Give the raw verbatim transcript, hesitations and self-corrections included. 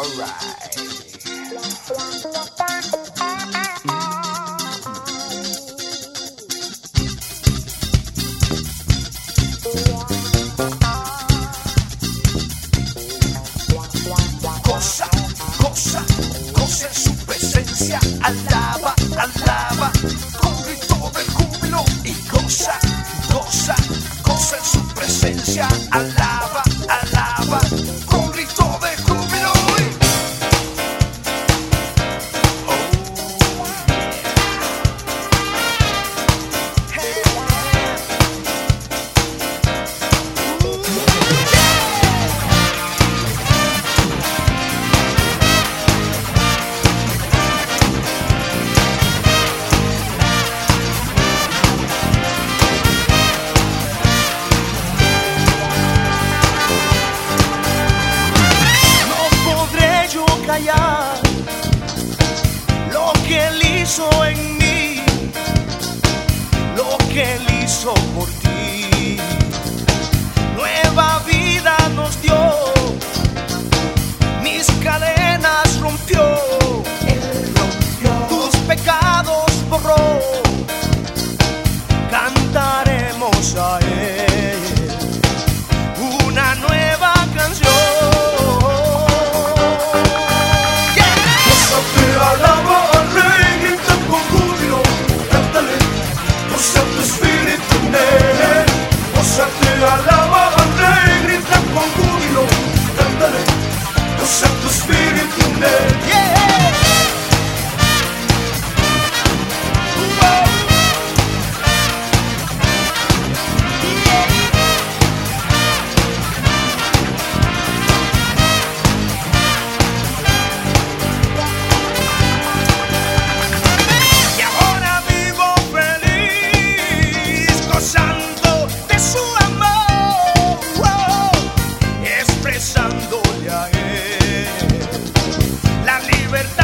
Goza, goza, goza en su presencia, alaba, alaba, con grito de júbilo y goza, goza, goza en su presencia, alaba, alaba, con grito de júbilo y oh, hey. Callar lo que Él hizo en mí, lo que Él hizo por ti. Nueva vida nos dio, mis cadenas rompió, Él rompió, tus pecados borró, cantaremos a Él una nueva canción. Alaba al Rey, grita con júbilo, cántale, goza tu espíritu en Él. Gózate, alaba al Rey, grita con júbilo, cántale, goza tu espíritu en Él. Yeah. Expresándole a Él la libertad.